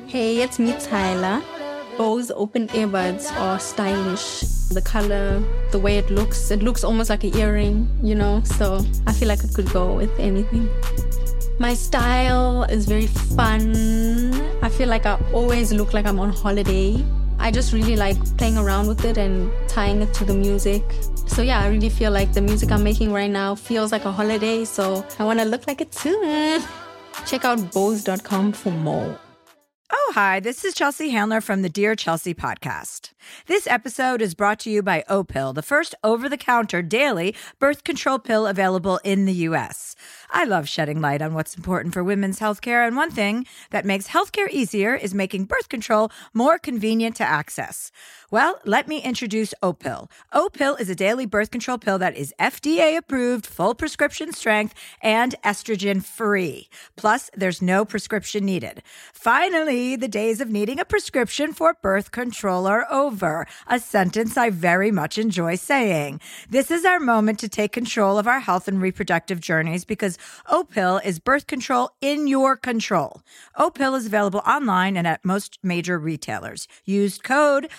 Hey, it's me, Tyler. Bose open earbuds are stylish. The color, the way it looks almost like an earring, so I feel like it could go with anything. My style is very fun. I feel like I always look like I'm on holiday. I just really like playing around with it and tying it to the music. So yeah, I really feel like the music I'm making right now feels like a holiday, so I want to look like it too. Check out Bose.com for more. Oh, hi, this is Chelsea Handler from the Dear Chelsea podcast. This episode is brought to you by Opill, the first over-the-counter daily birth control pill available in the U.S. I love shedding light on what's important for women's healthcare, and one thing that makes healthcare easier is making birth control more convenient to access. Well, let me introduce Opill. Opill is a daily birth control pill that is FDA-approved, full prescription strength, and estrogen-free. Plus, there's no prescription needed. Finally, the days of needing a prescription for birth control are over, a sentence I very much enjoy saying. This is our moment to take control of our health and reproductive journeys because Opill is birth control in your control. Opill is available online and at most major retailers. Use code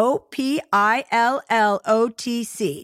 OPILLOTC.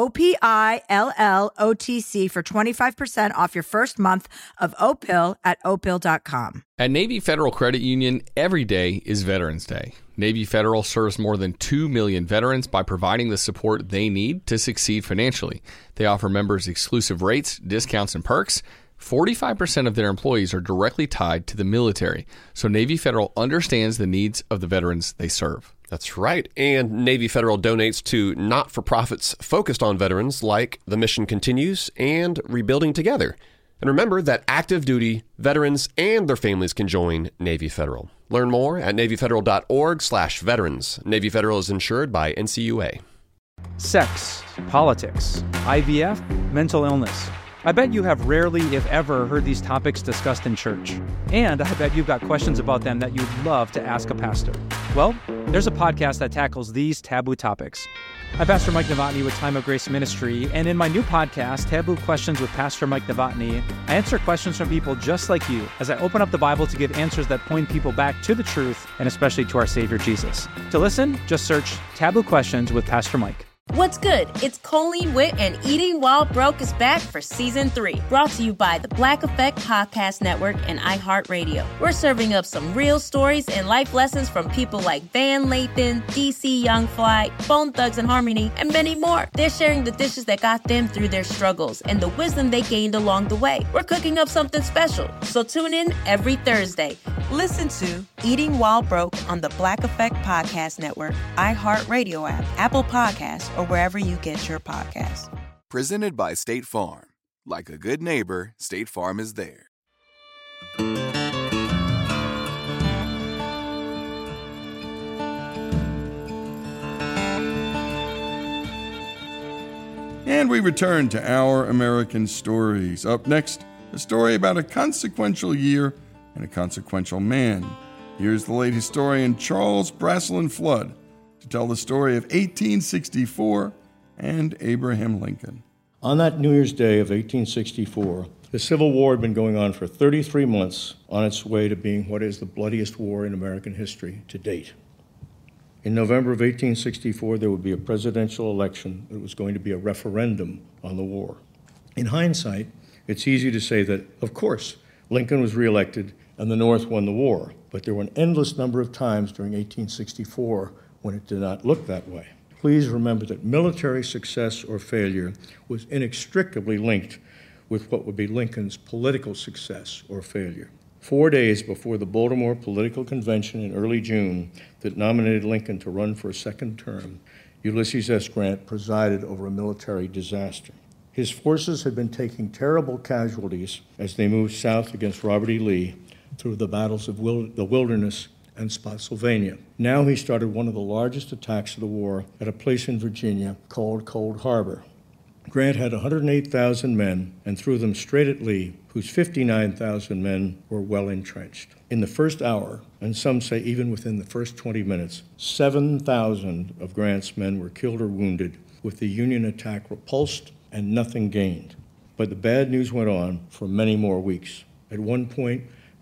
OPILLOTC for 25% off your first month of Opill at Opill.com. At Navy Federal Credit Union, every day is Veterans Day. Navy Federal serves more than 2 million veterans by providing the support they need to succeed financially. They offer members exclusive rates, discounts, and perks. 45% of their employees are directly tied to the military, so Navy Federal understands the needs of the veterans they serve. That's right. And Navy Federal donates to not-for-profits focused on veterans like The Mission Continues and Rebuilding Together. And remember that active duty veterans and their families can join Navy Federal. Learn more at NavyFederal.org/veterans. Navy Federal is insured by NCUA. Sex, politics, IVF, mental illness. I bet you have rarely, if ever, heard these topics discussed in church. And I bet you've got questions about them that you'd love to ask a pastor. Well, there's a podcast that tackles these taboo topics. I'm Pastor Mike Novotny with Time of Grace Ministry, and in my new podcast, Taboo Questions with Pastor Mike Novotny, I answer questions from people just like you as I open up the Bible to give answers that point people back to the truth and especially to our Savior Jesus. To listen, just search Taboo Questions with Pastor Mike. What's good? It's Colleen Witt, and Eating While Broke is back for Season 3, brought to you by the Black Effect Podcast Network and iHeartRadio. We're serving up some real stories and life lessons from people like Van Lathan, DC Young Fly, Bone Thugs and Harmony, and many more. They're sharing the dishes that got them through their struggles and the wisdom they gained along the way. We're cooking up something special, so tune in every Thursday. Listen to Eating While Broke on the Black Effect Podcast Network, iHeartRadio app, Apple Podcasts, or wherever you get your podcasts. Presented by State Farm. Like a good neighbor, State Farm is there. And we return to Our American Stories. Up next, a story about a consequential year and a consequential man. Here's the late historian Charles Bracelin Flood to tell the story of 1864 and Abraham Lincoln. On that New Year's Day of 1864, the Civil War had been going on for 33 months on its way to being what is the bloodiest war in American history to date. In November of 1864, there would be a presidential election. It was going to be a referendum on the war. In hindsight, it's easy to say that, of course, Lincoln was reelected and the North won the war, but there were an endless number of times during 1864 when it did not look that way. Please remember that military success or failure was inextricably linked with what would be Lincoln's political success or failure. 4 days before the Baltimore Political Convention in early June that nominated Lincoln to run for a second term, Ulysses S. Grant presided over a military disaster. His forces had been taking terrible casualties as they moved south against Robert E. Lee through the battles of the Wilderness and Spotsylvania. Now he started one of the largest attacks of the war at a place in Virginia called Cold Harbor. Grant had 108,000 men and threw them straight at Lee, whose 59,000 men were well entrenched. In the first hour, and some say even within the first 20 minutes, 7,000 of Grant's men were killed or wounded, with the Union attack repulsed and nothing gained. But the bad news went on for many more weeks. At one point,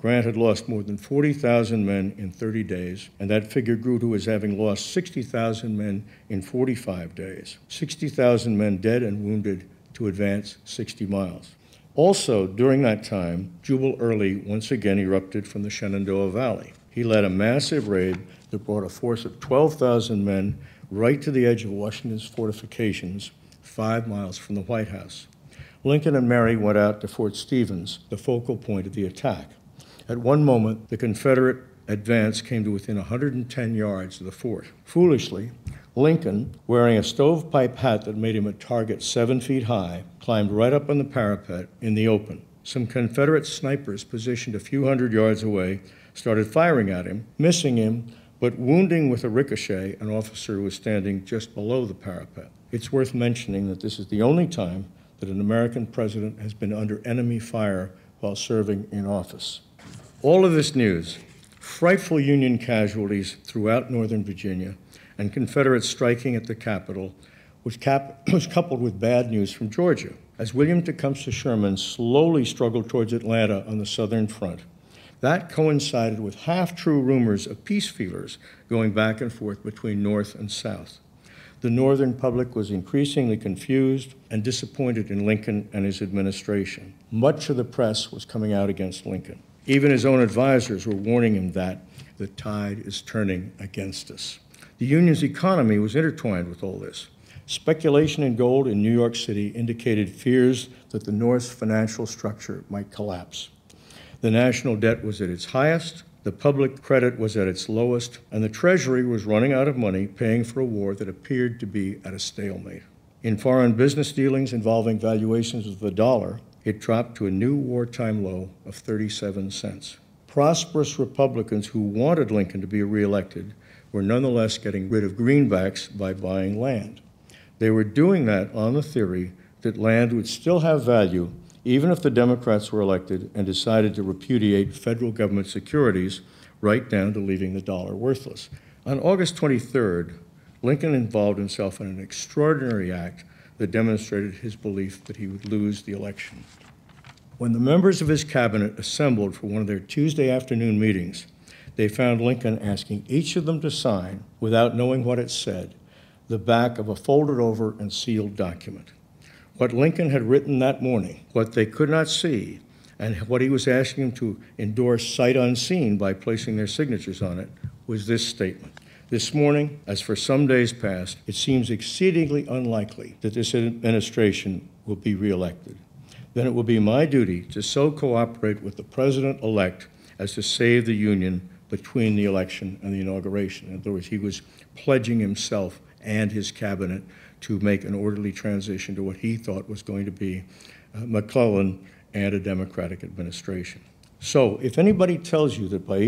Grant had lost more than 40,000 men in 30 days, and that figure grew to his having lost 60,000 men in 45 days. 60,000 men dead and wounded to advance 60 miles. Also, during that time, Jubal Early once again erupted from the Shenandoah Valley. He led a massive raid that brought a force of 12,000 men right to the edge of Washington's fortifications, 5 miles from the White House. Lincoln and Mary went out to Fort Stevens, the focal point of the attack. At one moment, the Confederate advance came to within 110 yards of the fort. Foolishly, Lincoln, wearing a stovepipe hat that made him a target 7 feet high, climbed right up on the parapet in the open. Some Confederate snipers positioned a few hundred yards away started firing at him, missing him, but wounding with a ricochet an officer who was standing just below the parapet. It's worth mentioning that this is the only time that an American president has been under enemy fire while serving in office. All of this news, frightful Union casualties throughout Northern Virginia, and Confederates striking at the Capitol, was coupled with bad news from Georgia. As William Tecumseh Sherman slowly struggled towards Atlanta on the Southern Front, that coincided with half-true rumors of peace feelers going back and forth between North and South. The Northern public was increasingly confused and disappointed in Lincoln and his administration. Much of the press was coming out against Lincoln. Even his own advisors were warning him that the tide is turning against us. The Union's economy was intertwined with all this. Speculation in gold in New York City indicated fears that the North's financial structure might collapse. The national debt was at its highest, the public credit was at its lowest, and the Treasury was running out of money paying for a war that appeared to be at a stalemate. In foreign business dealings involving valuations of the dollar, it dropped to a new wartime low of 37 cents. Prosperous Republicans who wanted Lincoln to be reelected were nonetheless getting rid of greenbacks by buying land. They were doing that on the theory that land would still have value even if the Democrats were elected and decided to repudiate federal government securities right down to leaving the dollar worthless. On August 23rd, Lincoln involved himself in an extraordinary act that demonstrated his belief that he would lose the election. When the members of his cabinet assembled for one of their Tuesday afternoon meetings, they found Lincoln asking each of them to sign, without knowing what it said, the back of a folded over and sealed document. What Lincoln had written that morning, what they could not see, and what he was asking them to endorse sight unseen by placing their signatures on it, was this statement. This morning, as for some days past, it seems exceedingly unlikely that this administration will be reelected. Then it will be my duty to so cooperate with the president-elect as to save the Union between the election and the inauguration. In other words, he was pledging himself and his cabinet to make an orderly transition to what he thought was going to be McClellan and a Democratic administration. So if anybody tells you that by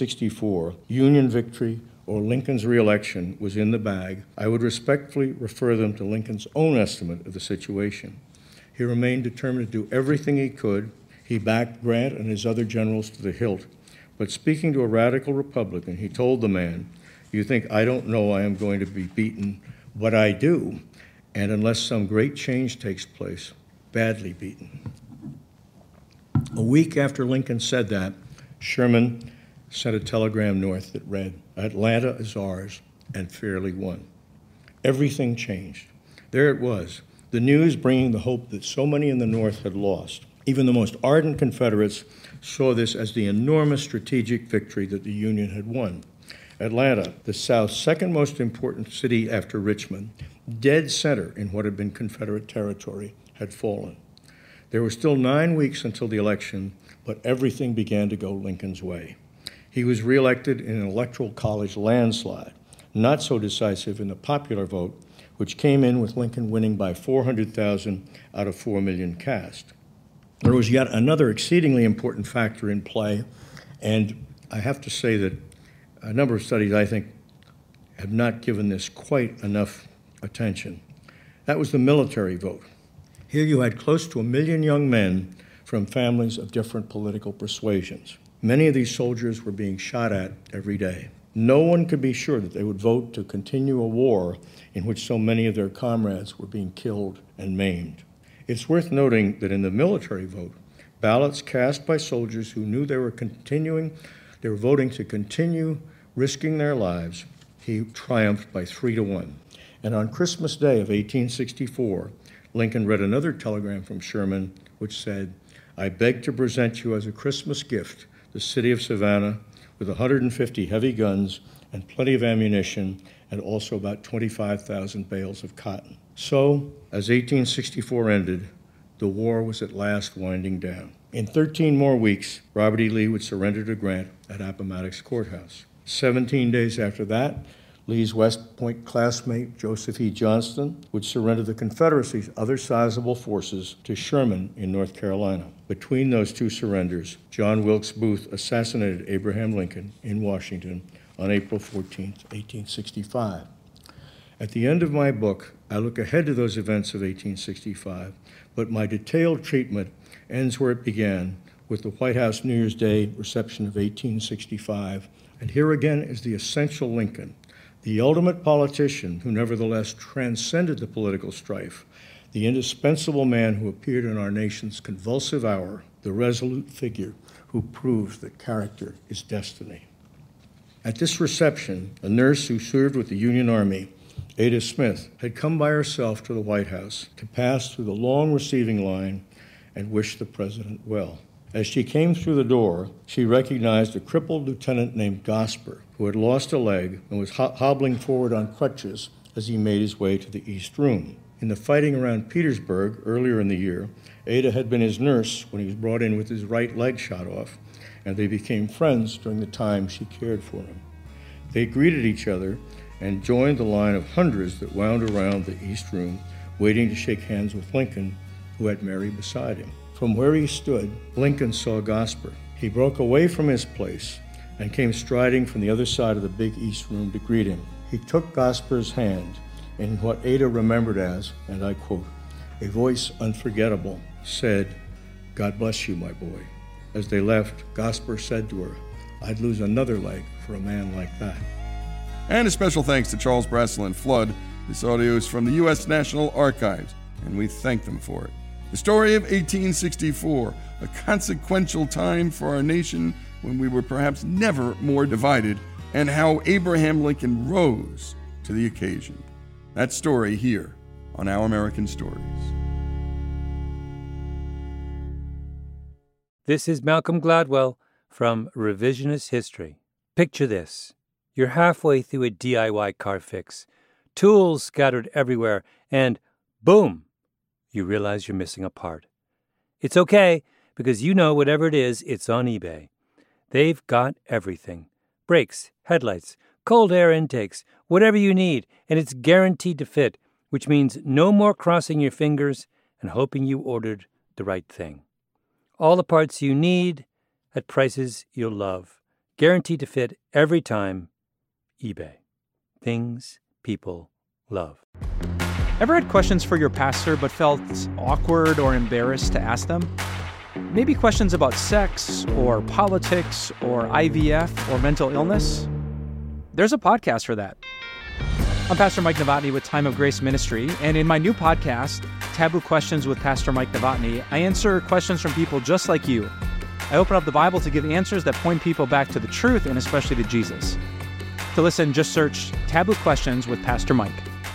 1864, Union victory or Lincoln's reelection was in the bag, I would respectfully refer them to Lincoln's own estimate of the situation. He remained determined to do everything he could. He backed Grant and his other generals to the hilt. But speaking to a radical Republican, he told the man, "You think I don't know I am going to be beaten, but I do, and unless some great change takes place, badly beaten." A week after Lincoln said that, Sherman sent a telegram north that read, "Atlanta is ours, and fairly won." Everything changed. There it was, the news bringing the hope that so many in the North had lost. Even the most ardent Confederates saw this as the enormous strategic victory that the Union had won. Atlanta, the South's second most important city after Richmond, dead center in what had been Confederate territory, had fallen. There were still 9 weeks until the election, but everything began to go Lincoln's way. He was reelected in an electoral college landslide, not so decisive in the popular vote, which came in with Lincoln winning by 400,000 out of 4 million cast. There was yet another exceedingly important factor in play, and I have to say that a number of studies, I think, have not given this quite enough attention. That was the military vote. Here you had close to 1 million young men from families of different political persuasions. Many of these soldiers were being shot at every day. No one could be sure that they would vote to continue a war in which so many of their comrades were being killed and maimed. It's worth noting that in the military vote, ballots cast by soldiers who knew they were voting to continue risking their lives, he triumphed by 3-1. And on Christmas Day of 1864, Lincoln read another telegram from Sherman, which said, "I beg to present you as a Christmas gift the city of Savannah with 150 heavy guns and plenty of ammunition, and also about 25,000 bales of cotton." So, as 1864 ended, the war was at last winding down. In 13 more weeks, Robert E. Lee would surrender to Grant at Appomattox Courthouse. 17 days after that, Lee's West Point classmate, Joseph E. Johnston, would surrender the Confederacy's other sizable forces to Sherman in North Carolina. Between those two surrenders, John Wilkes Booth assassinated Abraham Lincoln in Washington on April 14, 1865. At the end of my book, I look ahead to those events of 1865, but my detailed treatment ends where it began, with the White House New Year's Day reception of 1865. And here again is the essential Lincoln, the ultimate politician who nevertheless transcended the political strife, the indispensable man who appeared in our nation's convulsive hour, the resolute figure who proves that character is destiny. At this reception, a nurse who served with the Union Army, Ada Smith, had come by herself to the White House to pass through the long receiving line and wish the president well. As she came through the door, she recognized a crippled lieutenant named Gosper, who had lost a leg and was hobbling forward on crutches as he made his way to the East Room. In the fighting around Petersburg earlier in the year, Ada had been his nurse when he was brought in with his right leg shot off, and they became friends during the time she cared for him. They greeted each other and joined the line of hundreds that wound around the East Room, waiting to shake hands with Lincoln, who had Mary beside him. From where he stood, Lincoln saw Gosper. He broke away from his place and came striding from the other side of the big East Room to greet him. He took Gosper's hand in what Ada remembered as, and I quote, "a voice unforgettable, said, 'God bless you, my boy.' As they left, Gosper said to her, 'I'd lose another leg for a man like that.'" And a special thanks to Charles Bracelin Flood. This audio is from the U.S. National Archives, and we thank them for it. The story of 1864, a consequential time for our nation when we were perhaps never more divided, and how Abraham Lincoln rose to the occasion. That story here on Our American Stories. This is Malcolm Gladwell from Revisionist History. Picture this. You're halfway through a DIY car fix, tools scattered everywhere, and boom, you realize you're missing a part. It's okay, because you know whatever it is, it's on eBay. They've got everything. Brakes, headlights, cold air intakes, whatever you need, and it's guaranteed to fit, which means no more crossing your fingers and hoping you ordered the right thing. All the parts you need at prices you'll love. Guaranteed to fit every time. eBay. Things people love. Ever had questions for your pastor but felt awkward or embarrassed to ask them? Maybe questions about sex or politics or IVF or mental illness? There's a podcast for that. I'm Pastor Mike Novotny with Time of Grace Ministry, and in my new podcast, Taboo Questions with Pastor Mike Novotny, I answer questions from people just like you. I open up the Bible to give answers that point people back to the truth and especially to Jesus. To listen, just search Taboo Questions with Pastor Mike.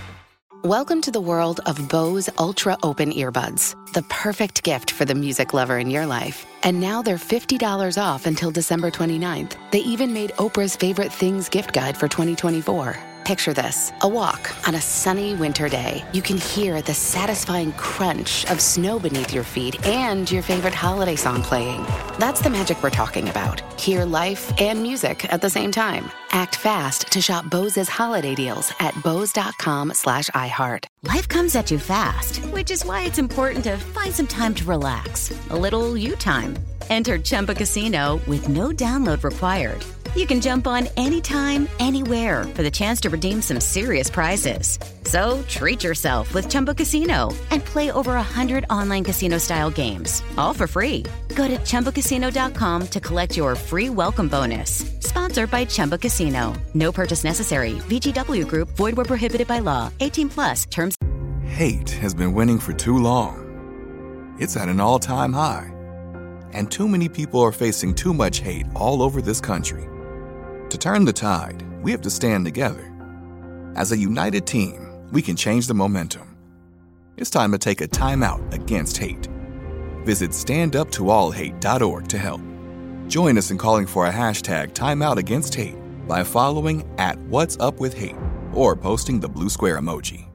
Welcome to the world of Bose Ultra Open Earbuds, the perfect gift for the music lover in your life. And now they're $50 off until December 29th. They even made Oprah's Favorite Things gift guide for 2024. Picture this, a walk on a sunny winter day. You can hear the satisfying crunch of snow beneath your feet and your favorite holiday song playing. That's the magic we're talking about. Hear life and music at the same time. Act fast to shop Bose's holiday deals at bose.com/iHeart. Life comes at you fast, which is why it's important to find some time to relax. A little you time. Enter Chumba Casino with no download required. You can jump on anytime, anywhere for the chance to redeem some serious prizes. So treat yourself with Chumba Casino and play over 100 online casino-style games, all for free. Go to ChumbaCasino.com to collect your free welcome bonus. Sponsored by Chumba Casino. No purchase necessary. VGW Group. Void where prohibited by law. 18+. Terms. Hate has been winning for too long. It's at an all-time high. and too many people are facing too much hate all over this country. To turn the tide, we have to stand together. As a united team, we can change the momentum. It's time to take a time out against hate. Visit standuptoallhate.org to help. Join us in calling for a hashtag #TimeOutAgainstHate by following @What'sUpWithHate or posting the blue square emoji.